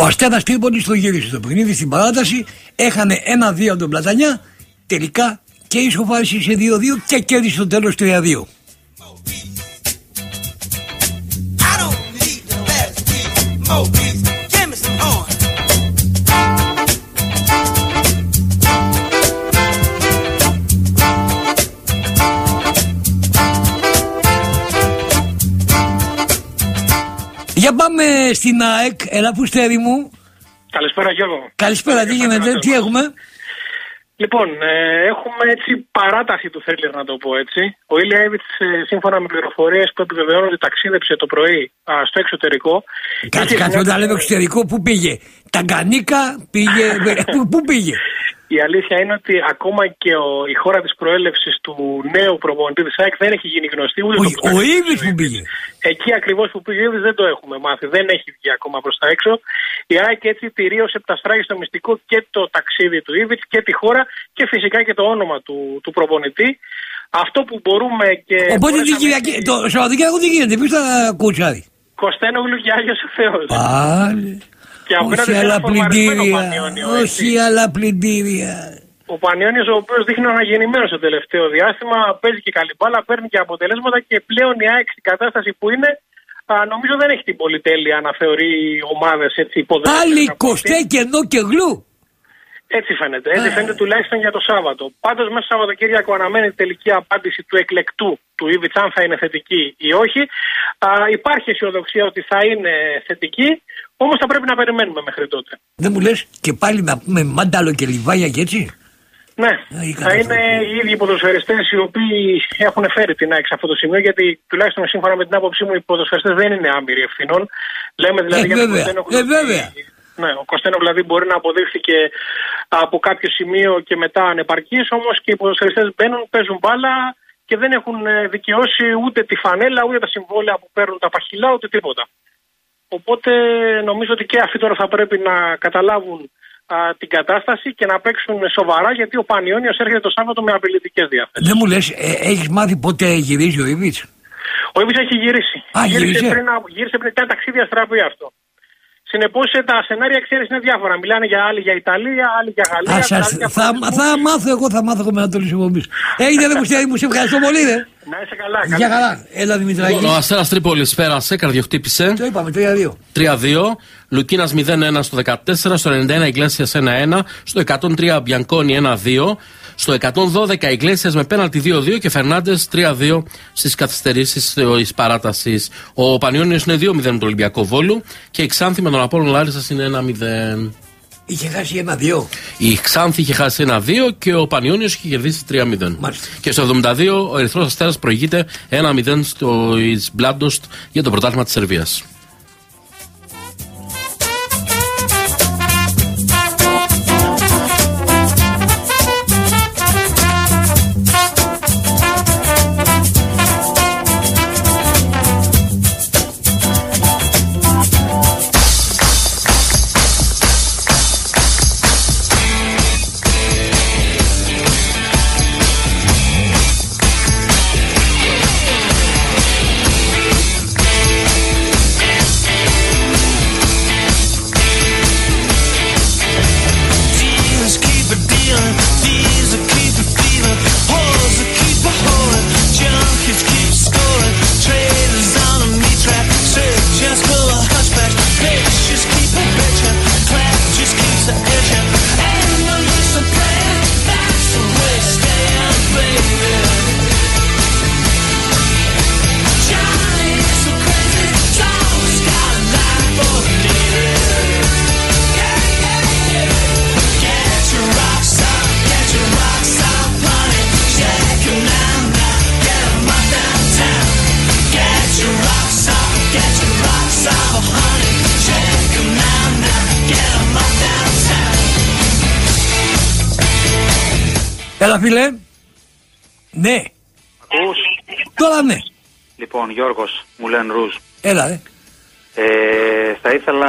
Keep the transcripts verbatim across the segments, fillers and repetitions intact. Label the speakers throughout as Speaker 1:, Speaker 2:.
Speaker 1: Ο Αστέρας Τρίπολης το γύρισε το παιχνίδι στην παράταση. Έχανε ένα δύο από τον Πλατανιά. Τελικά και ισοφάρισε σε δύο δύο και κέρδισε στο τέλος τρία δύο. Για πάμε στην ΑΕΚ, έλα Φουστέρη μου.
Speaker 2: Καλησπέρα Γιώργο.
Speaker 1: Καλησπέρα, τι γίνεται, τι έχουμε?
Speaker 2: Λοιπόν, ε, έχουμε έτσι παράταση του Θέλερ, να το πω έτσι. Ο Ήλια Εύιτς, ε, σύμφωνα με πληροφορίες που επιβεβαιώνουν ότι ταξίδεψε το πρωί α, στο εξωτερικό.
Speaker 1: Κάτσε, κάτσε, όταν λέμε εξωτερικό, πού πήγε? Ταγκανίκα πήγε, πού, πού πήγε?
Speaker 2: Η αλήθεια είναι ότι ακόμα και ο, η χώρα της προέλευσης του νέου προπονητή της ΑΕΚ δεν έχει γίνει γνωστή. Ούτε
Speaker 1: ο
Speaker 2: το
Speaker 1: ο Ίβιτς που πήγε.
Speaker 2: Εκεί ακριβώς που πήγε ο Ίβιτς δεν το έχουμε μάθει. Δεν έχει βγει ακόμα προς τα έξω. Η ΑΕΚ έτσι τηρίωσε πταστράγει στο μυστικό και το ταξίδι του Ίβιτς και τη χώρα και φυσικά και το όνομα του, του προπονητή. Αυτό που μπορούμε και.
Speaker 1: Οπότε την Κυριακή, το Σαββατοκύριακο τι γίνεται, ποιος θα κουτσάρει?
Speaker 2: Κωστένογλου και Άγιος ο Θεός.
Speaker 1: Πάλι. Όχι άλλα πλυντήρια. Όχι άλλα πλυντήρια.
Speaker 2: Ο Πανιώνιος, ο οποίος δείχνει αναγεννημένος στο τελευταίο διάστημα, παίζει και καλή μπάλα, παίρνει και αποτελέσματα και πλέον η ΑΕΚ στην κατάσταση που είναι, α, νομίζω δεν έχει την πολυτέλεια να θεωρεί ομάδες έτσι υποδέχτες.
Speaker 1: Πάλι Κωστέ και ενώ και γλου.
Speaker 2: Έτσι φαίνεται. Έτσι φαίνεται τουλάχιστον για το Σάββατο. Πάντως μέσα στο Σαββατοκύριακο αναμένει η τελική απάντηση του εκλεκτού του Ίβιτς, αν θα είναι θετική ή όχι. Α, υπάρχει αισιοδοξία ότι θα είναι θετική, όμως θα πρέπει να περιμένουμε μέχρι τότε.
Speaker 1: Δεν μου λες και πάλι να πούμε Μάνταλο και Λιβάγια και έτσι?
Speaker 2: Ναι, θα είναι οι ίδιοι ποδοσφαιριστές οι οποίοι έχουν φέρει την ΑΕΚ σε αυτό το σημείο, γιατί τουλάχιστον σύμφωνα με την άποψή μου οι ποδοσφαιριστές δεν είναι άμυροι ευθυνών. Λέμε δηλαδή
Speaker 1: ε,
Speaker 2: για
Speaker 1: βέβαια, ε, βέβαια.
Speaker 2: Ναι, ο Κωστένο δηλαδή μπορεί να αποδείχθηκε από κάποιο σημείο και μετά ανεπαρκής, όμως και οι ποδοσφαιριστές μπαίνουν, παίζουν μπάλα και δεν έχουν δικαιώσει ούτε τη φανέλα, ούτε τα συμβόλαια που παίρνουν τα παχυλά, ούτε τίποτα. Οπότε νομίζω ότι και αυτοί τώρα θα πρέπει να καταλάβουν α, την κατάσταση και να παίξουν σοβαρά, γιατί ο Πανιώνιος έρχεται το Σάββατο με απειλητικές διαθέσεις. Δεν
Speaker 1: μου λες, ε, έχεις μάθει πότε γυρίζει ο Ίβιτς?
Speaker 2: Ο Ίβιτς έχει γυρίσει.
Speaker 1: Α,
Speaker 2: γύρισε,
Speaker 1: γύρισε.
Speaker 2: Πριν, γύρισε πριν τα ταξίδια στραβή αυτό. Συνεπώς τα σενάρια, ξέρεις, είναι διάφορα. Μιλάνε για άλλοι για Ιταλία, άλλοι για Γαλλία.
Speaker 1: Α, σας, για θα, θα μάθω εγώ, θα μάθω εγώ με Ανατολής Εκπομπής. Έγινε ρε Μουστιάδη μου, σε ευχαριστώ πολύ ρε.
Speaker 2: Να είσαι καλά.
Speaker 1: Για καλά. Έλα Δημητράκη.
Speaker 3: Ο Αστέρας Τρίπολης πέρασε, καρδιοχτύπησε.
Speaker 1: Το είπαμε, τρία δύο.
Speaker 3: τρία δύο. Λουκίνας μηδέν ένα στο δεκατέσσερα, στο ενενήντα ένα Ιγκλέσιας ένα ένα, στο εκατόν τρία Μπιανκόνι ένα δύο, στο εκατόν δώδεκα Ιγκλέσιας με πέναλτι δύο δύο και Φερνάντες τρία δύο στις καθυστερήσεις της παράτασης. Ο Πανιώνιος είναι δύο μηδέν με τον Ολυμπιακό Βόλου και η Ξάνθη με τον Απόλλων Λάρισσας είναι ένα μηδέν.
Speaker 1: Είχε χάσει ένα δύο.
Speaker 3: Η Ξάνθη είχε χάσει ένα δύο και ο Πανιώνιος είχε κερδίσει τρία μηδέν.
Speaker 1: Μάλιστα.
Speaker 3: Και στο εβδομήντα δύο ο Ερυθρός Αστέρας προηγείται ένα μηδέν στο Μπλάντοστ για το πρωτάθλημα της Σερβίας.
Speaker 1: Έλα φίλε. Ναι.
Speaker 4: Ακούς?
Speaker 1: Τώρα ναι.
Speaker 4: Λοιπόν, Γιώργος, μου λένε Ρουζ.
Speaker 1: Έλα ρε.
Speaker 4: Ε, θα ήθελα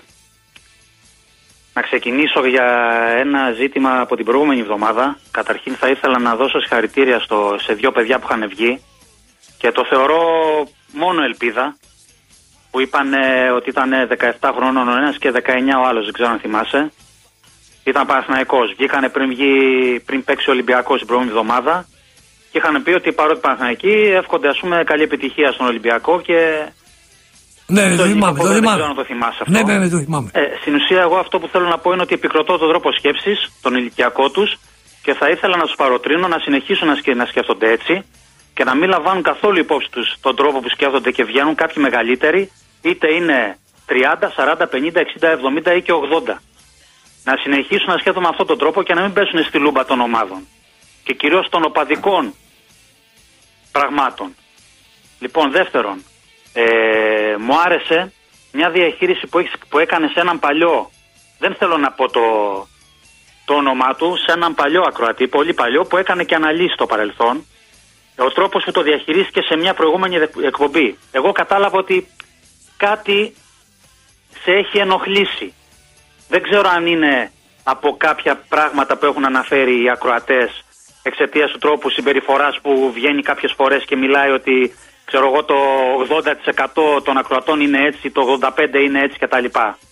Speaker 4: να ξεκινήσω για ένα ζήτημα από την προηγούμενη εβδομάδα. Καταρχήν θα ήθελα να δώσω συγχαρητήρια στο, σε δύο παιδιά που είχαν βγει και το θεωρώ μόνο ελπίδα. που είπαν ε, ότι ήταν δεκαεπτά χρονών ο ένας και δεκαεννιά ο άλλος, δεν ξέρω αν θυμάσαι. Ήταν Παναθηναϊκός. Βγήκανε πριν, βγει, πριν παίξει ο Ολυμπιακός την προηγούμενη εβδομάδα και είχαν πει ότι παρότι Παναθηναϊκοί εύχονται, ας πούμε, καλή επιτυχία στον Ολυμπιακό και.
Speaker 1: Ναι, το θυμάμαι. Το
Speaker 4: δεν
Speaker 1: θυμάμαι.
Speaker 4: ξέρω αν το θυμάσαι αυτό.
Speaker 1: Ναι, ναι, ναι, το θυμάμαι.
Speaker 4: Ε, στην ουσία, εγώ αυτό που θέλω να πω είναι ότι επικροτώ τον τρόπο σκέψης, τον ηλικιακό τους και θα ήθελα να τους παροτρύνω να συνεχίσουν να, σκε, να σκέφτονται έτσι και να μην λαμβάνουν καθόλου υπόψη τους τον τρόπο που σκέφτονται και βγαίνουν κάποιοι μεγαλύτεροι, είτε είναι τριάντα, σαράντα, πενήντα, εξήντα, εβδομήντα ή και ογδόντα. Να συνεχίσουν να σκέφτονται με αυτόν τον τρόπο και να μην πέσουν στη λούμπα των ομάδων και κυρίως των οπαδικών πραγμάτων. Λοιπόν, δεύτερον, ε, μου άρεσε μια διαχείριση που, έχεις, που έκανε σε έναν παλιό, δεν θέλω να πω το, το όνομά του, σε έναν παλιό ακροατή, πολύ παλιό, που έκανε και αναλύσει στο παρελθόν, ο τρόπος που το διαχειρίστηκε σε μια προηγούμενη εκπομπή. Εγώ κατάλαβα ότι κάτι σε έχει ενοχλήσει. Δεν ξέρω αν είναι από κάποια πράγματα που έχουν αναφέρει οι ακροατές εξαιτίας του τρόπου συμπεριφοράς που βγαίνει κάποιες φορές και μιλάει ότι, ξέρω εγώ, το ογδόντα τοις εκατό των ακροατών είναι έτσι, το ογδόντα πέντε τοις εκατό είναι έτσι κτλ.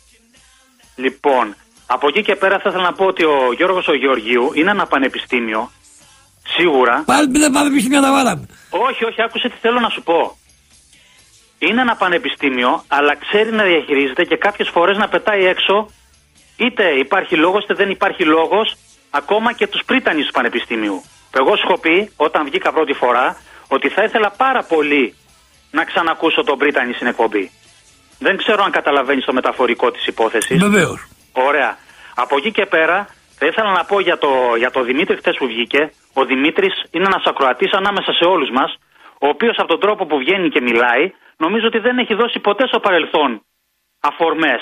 Speaker 4: Λοιπόν, από εκεί και πέρα θα ήθελα να πω ότι ο Γιώργος ο Γεωργίου είναι ένα πανεπιστήμιο, σίγουρα.
Speaker 1: Πάλι δεν πανεπιστήμιο να βάλαμε.
Speaker 4: Όχι, όχι, άκουσε τι θέλω να σου πω. Είναι ένα πανεπιστήμιο, αλλά ξέρει να διαχειρίζεται και κάποιες φορές να πετάει έξω, είτε υπάρχει λόγος είτε δεν υπάρχει λόγος, ακόμα και τους πρίτανης του πανεπιστήμιου. Εγώ σου έχω πει, όταν βγήκα πρώτη φορά, ότι θα ήθελα πάρα πολύ να ξανακούσω τον Πρίτανη στην εκπομπή. Δεν ξέρω αν καταλαβαίνεις το μεταφορικό της υπόθεσης.
Speaker 1: Βεβαίως.
Speaker 4: Ωραία. Από εκεί και πέρα θα ήθελα να πω για το, για το Δημήτρη χτες που βγήκε. Ο Δημήτρης είναι ένας ακροατής ανάμεσα σε όλους μας, ο οποίος από τον τρόπο που βγαίνει και μιλάει, νομίζω ότι δεν έχει δώσει ποτέ στο παρελθόν αφορμές.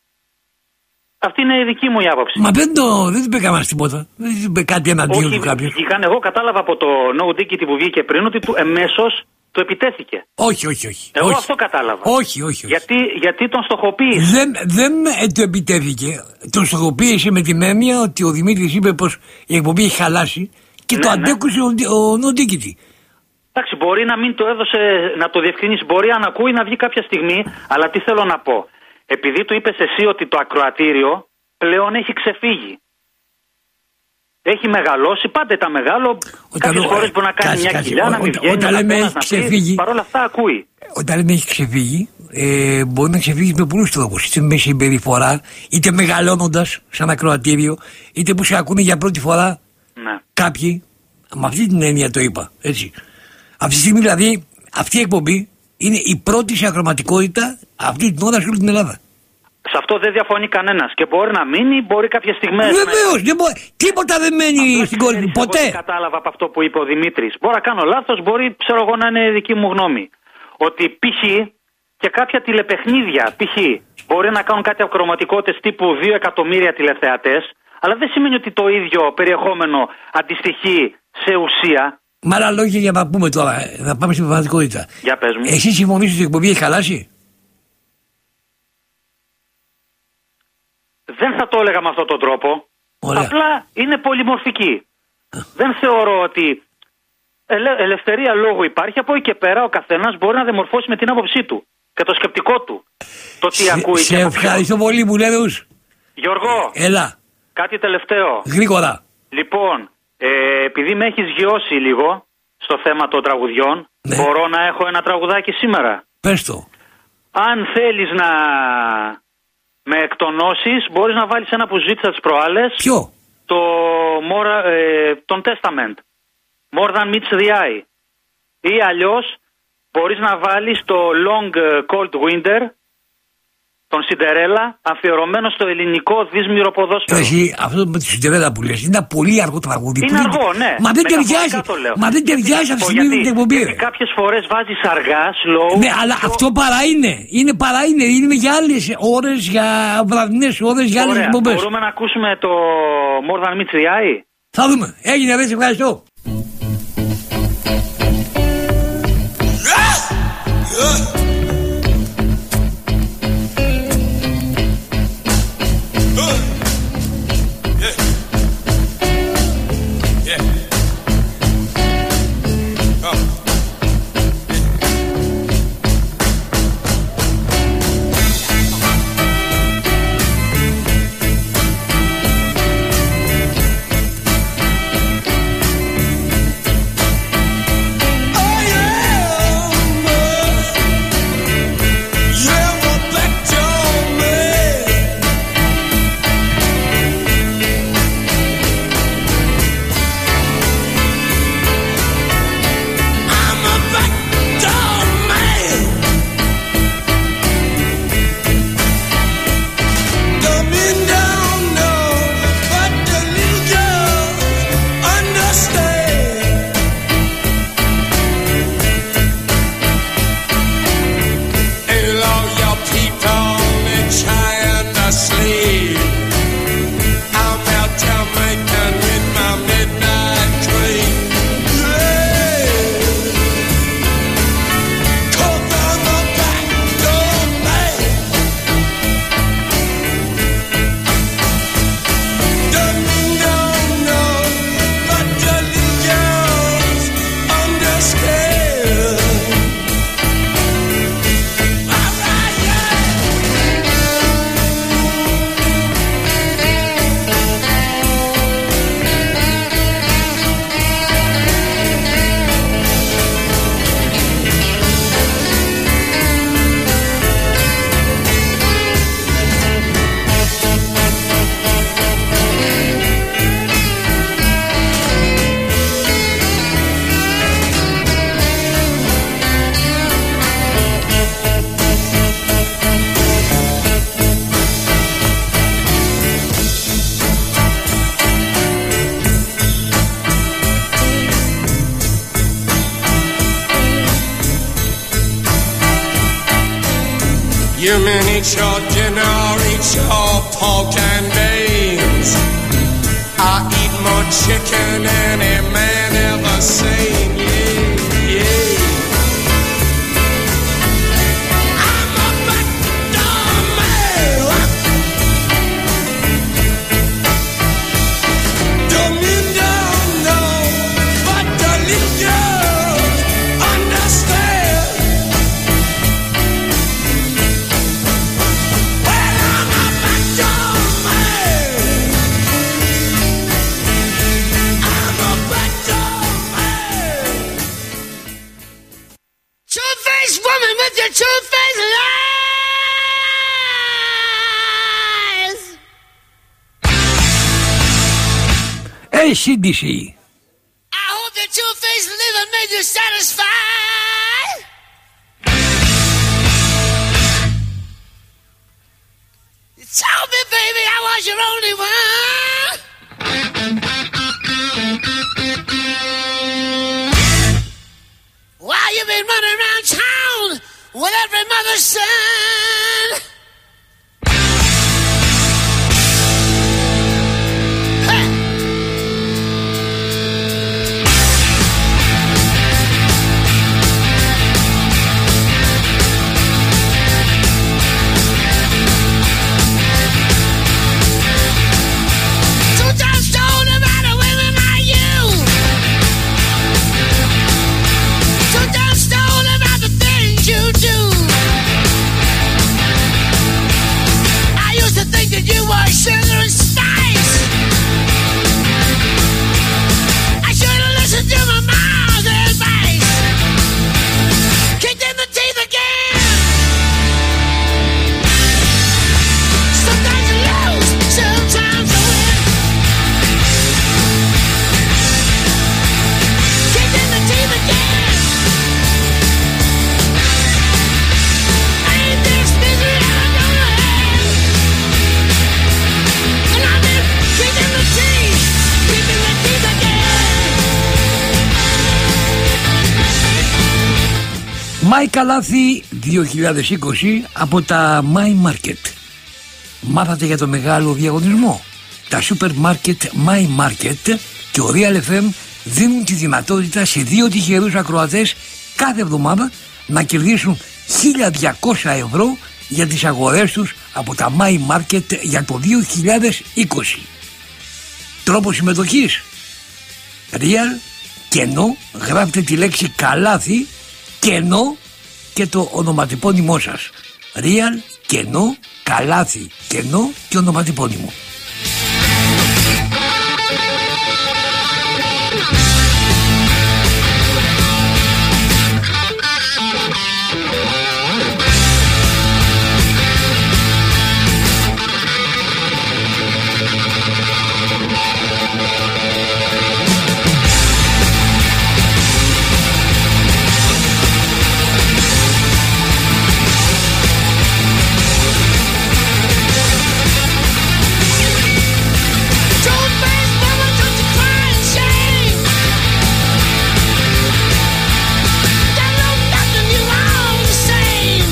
Speaker 4: Αυτή είναι η δική μου η άποψη.
Speaker 1: Μα δεν το δεν είπε κανένα τίποτα. Δεν είπε κάτι εναντίον του κάποιο.
Speaker 4: Εγώ κατάλαβα από το No Diggity που βγήκε πριν ότι του εμέσως του επιτέθηκε.
Speaker 1: Όχι, όχι, όχι.
Speaker 4: Εγώ
Speaker 1: όχι.
Speaker 4: αυτό κατάλαβα.
Speaker 1: Όχι, όχι, όχι.
Speaker 4: Γιατί, γιατί τον στοχοποίησε.
Speaker 1: Δεν, δεν ε, του επιτέθηκε. Τον στοχοποίησε με την έννοια ότι ο Δημήτρης είπε πως η εκπομπή έχει χαλάσει και
Speaker 4: ναι,
Speaker 1: το
Speaker 4: ναι.
Speaker 1: αντέκουσε ο, ο No Diggity.
Speaker 4: Εντάξει, μπορεί να μην το έδωσε, να το διευκρινίσει. Μπορεί αν ακούει να βγει κάποια στιγμή, αλλά τι θέλω να πω. Επειδή του είπες εσύ ότι το ακροατήριο πλέον έχει ξεφύγει. Έχει μεγαλώσει, πάντα ήταν μεγάλο. Κάποιες φορές μπορεί να κάνει κάση, μια κάση, κοιλιά, ό, να μην βγαίνει. Όταν λέμε έχει ξεφύγει,
Speaker 1: παρόλα
Speaker 4: αυτά ακούει.
Speaker 1: Όταν λέμε έχει ξεφύγει, ε, μπορεί να ξεφύγει με πολλούς τρόπους. Είτε με συμπεριφορά, είτε μεγαλώνοντας σαν ακροατήριο, είτε που σε ακούνε για πρώτη φορά
Speaker 4: ναι. Κάποιοι.
Speaker 1: Με αυτή την έννοια το είπα. Έτσι. Αυτή τη στιγμή δηλαδή, αυτή η εκπομπή είναι η πρώτη σε ακροματικότητα αυτή την ώρα σε όλη την Ελλάδα.
Speaker 4: Σε αυτό δεν διαφωνεί κανένας. Και μπορεί να μείνει, μπορεί κάποιες στιγμές.
Speaker 1: Βεβαίως, να... μπορεί... τίποτα δεν μένει απλά στην κόρη. Ποτέ.
Speaker 4: Εγώ κατάλαβα από αυτό που είπε ο Δημήτρης. Μπορεί να κάνω λάθος, μπορεί, ξέρω εγώ, να είναι δική μου γνώμη. Ότι π.χ. και κάποια τηλεπαιχνίδια, π.χ. μπορεί να κάνουν κάτι ακροματικότητες τύπου δύο εκατομμύρια τηλεθεατές, αλλά δεν σημαίνει ότι το ίδιο περιεχόμενο αντιστοιχεί σε ουσία.
Speaker 1: Με άλλα λόγια, για να πούμε τώρα, να πάμε στην πραγματικότητα.
Speaker 4: Για πες μου.
Speaker 1: Εσύ συμφωνείς ότι η εκπομπή έχει χαλάσει?
Speaker 4: Δεν θα το έλεγα με αυτόν τον τρόπο.
Speaker 1: Ωραία.
Speaker 4: Απλά είναι πολυμορφική. Δεν θεωρώ ότι ελε, ελευθερία λόγου υπάρχει. Από εκεί και πέρα ο καθένας μπορεί να διαμορφώσει με την άποψή του και το σκεπτικό του. Το τι
Speaker 1: σε,
Speaker 4: ακούει
Speaker 1: σε
Speaker 4: και
Speaker 1: ευχαριστώ πολύ που λένε.
Speaker 4: Γιώργο,
Speaker 1: έλα.
Speaker 4: Κάτι τελευταίο.
Speaker 1: Γρήγορα.
Speaker 4: Λοιπόν, ε, επειδή με έχεις γιώσει λίγο στο θέμα των τραγουδιών, ναι. Μπορώ να έχω ένα τραγουδάκι σήμερα?
Speaker 1: Πες το.
Speaker 4: Αν θέλεις να με εκτονώσεις, μπορείς να βάλεις ένα που ζήτησα τις προάλλες.
Speaker 1: Ποιο?
Speaker 4: Το more, ε, τον Testament. More than meets the eye. Ή αλλιώς μπορείς να βάλεις το Long Cold Winter, τον Σιντερέλα, αφιερωμένο στο ελληνικό δύσμυρο ποδόσφαιρο.
Speaker 1: Εσύ, αυτό με τη Σιντερέλα που λες, είναι ένα πολύ αργό τραγούδι.
Speaker 4: Είναι αργό, ναι.
Speaker 1: Μα δεν ταιριάζει. Μα δεν ταιριάζει αυτή τη στιγμή την εκπομπή.
Speaker 4: Γιατί κάποιες φορές βάζεις αργά, slow.
Speaker 1: Ναι, αλλά πιο... αυτό παρά είναι. Είναι παρά είναι. Είναι για άλλες ώρες, για βραδινές ώρες, για άλλες εκπομπές.
Speaker 4: Μπορούμε να ακούσουμε το More Than Meets the Eye?
Speaker 1: Θα δούμε. Έγινε, ρε, σε ευχαριστώ.
Speaker 5: You mean eat your dinner, eat your pork and beans. I eat more chicken than any man ever seen. Yeah, yeah. I'm a backdoor man. Don't you know, but don't you understand? Well, I'm a backdoor man. I'm a backdoor man. Two-faced woman with your two-faced lies.
Speaker 1: Hey, σι ντι σι.
Speaker 5: I hope the two-faced liver made you satisfied. You told me, baby, I was your only one. Why you been running around town with every mother's son? Hey. Two times told about the women like you. Two times told about the things you do. I used to think that you were sugar and spice. I should have listened to my mom's advice. Kicked in the teeth again. Sometimes you lose, sometimes you win. Kicked in the teeth again. Ain't this misery ever gonna end? And I've been kicked in the teeth, kicked in the teeth again.
Speaker 1: Μάη Καλάθη δύο χιλιάδες είκοσι από τα My Market. Μάθατε για το μεγάλο διαγωνισμό. Τα σούπερ μάρκετ My Market και ο Real εφ εμ δίνουν τη δυνατότητα σε δύο τυχερούς ακροατές κάθε εβδομάδα να κερδίσουν χίλια διακόσια ευρώ για τις αγορές τους από τα My Market για το δύο χιλιάδες είκοσι. Τρόπο συμμετοχής: Real, κενό, γράφτε τη λέξη Καλάθη, κενό και το ονοματεπώνυμό σας. Real, κενό, Καλάθη, κενό και ονοματεπώνυμο.
Speaker 5: Two-faced woman, don't you cry in shame. That know nothing, you all the same.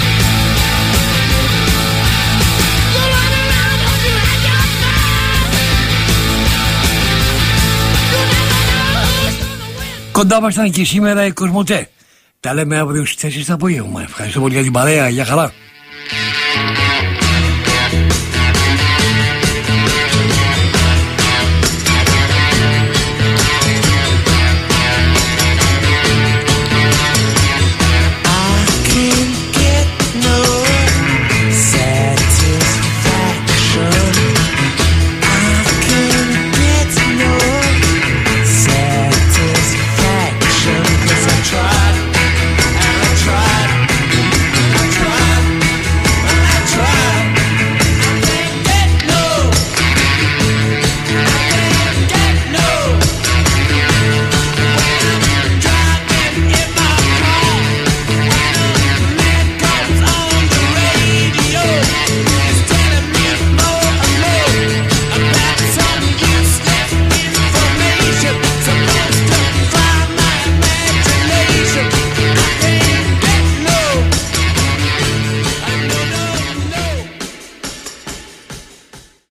Speaker 5: You run around, don't you like your fun? You never know who's gonna win.
Speaker 1: Κοντά μας ήταν και σήμερα η Κοσμοτέ. Τα λέμε αύριο στις τέσσερις το απόγευμα. Ευχαριστώ πολύ για την παρέα. Γεια χαρά.